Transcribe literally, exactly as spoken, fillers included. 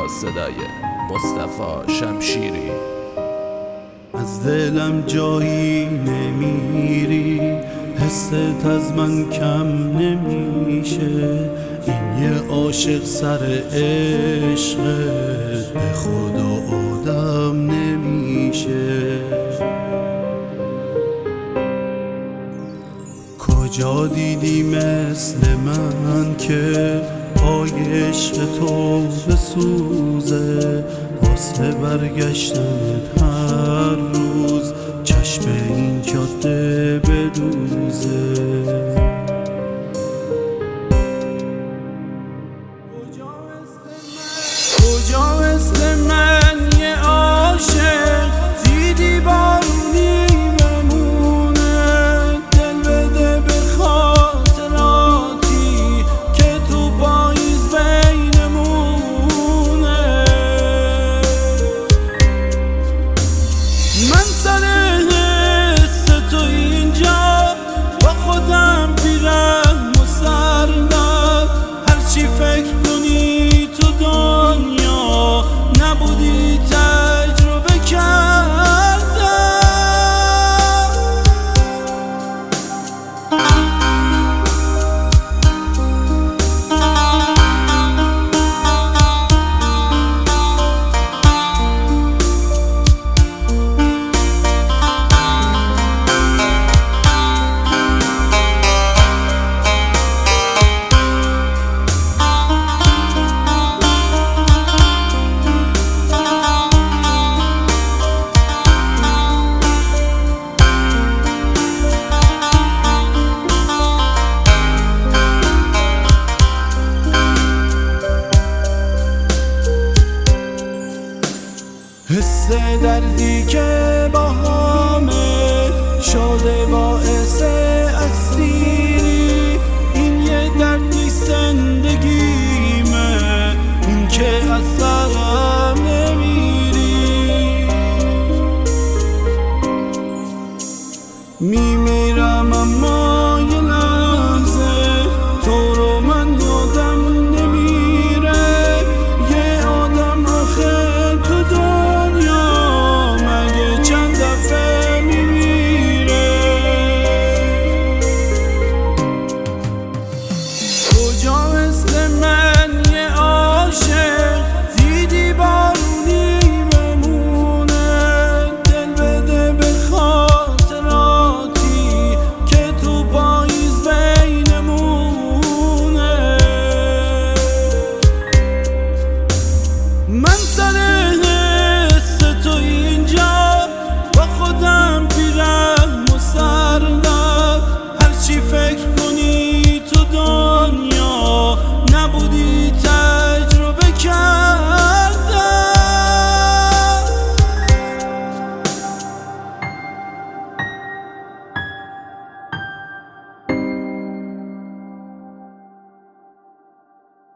با صدای مصطفی شمشیری. از دلم جایی نمیری، حست از من کم نمیشه. این یه عاشق سر عشقت به خدا آدم نمیشه. کجا دیدی مثل من که پای عشق تو بسوزه؟ واسه برگشتنت هر روز چشم این جاده بدوزه. کجا مثل من یه عاشق دیدی بارونی بمونه؟ دل بده به خاطراتی که تو پاییز بینمونه. من سر حس تو اینجا با خودم بیرحم و سردم. هرچی فکر کنی تو دنیا نبودی تجربه کردم. حس دردی که با همه شده با